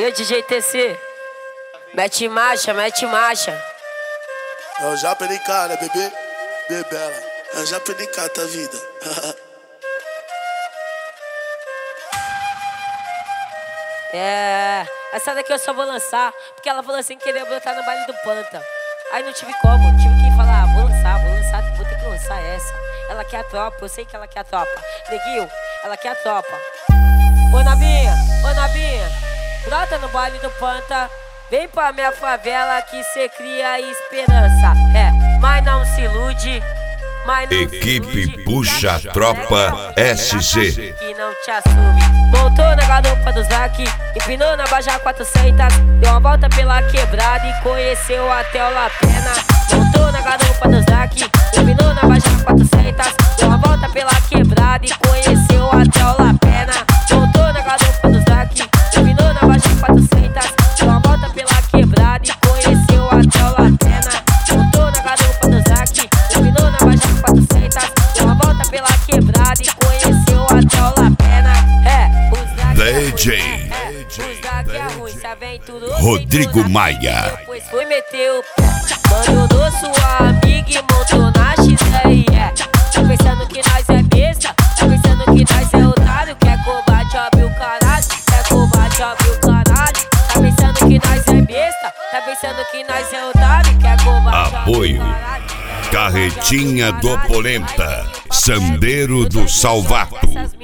E o DJ TC? Mete marcha, mete marcha. Eu já perdi cara, bebê, bebela. Eu já perdi cara, tá vida. É, essa daqui eu só vou lançar porque ela falou assim que queria botar no baile do Panta. Aí não tive como, tive que falar, vou lançar, vou ter que lançar essa. Ela quer a tropa, eu sei que ela quer a tropa. Neguinho, ela quer a tropa. Ô Nabinha, brota no baile do Panta. Vem pra minha favela que cê cria esperança. É, mas não se ilude. Equipe Puxa Tropa SC. Que não te assume. Montou na garupa do Zac, empinou na Baja 400. Deu uma volta pela quebrada e conheceu até o Lapena. Montou na garupa do Zac, empinou na Baja 400. Deu uma volta pela quebrada e conheceu até o Lapena. Montou na garupa do Zac, empinou na Baja 400. Deu uma volta pela quebrada e conheceu até o Lapena. Montou na garupa do Zac, empinou na Baja 400. Deu uma volta pela quebrada e conheceu até o Lapena. DJ Rodrigo Maia. Depois foi meter o pé, abandonou sua amiga e montou na XRE. Tá pensando que nós é besta, tá pensando que nós é otário. Quer combate, abre o caralho, quer combate, abre o caralho. Tá pensando que nós é besta, tá pensando que nós é otário. Quer combate, apoio Carretinha do Polenta, Sandeiro do Salvato.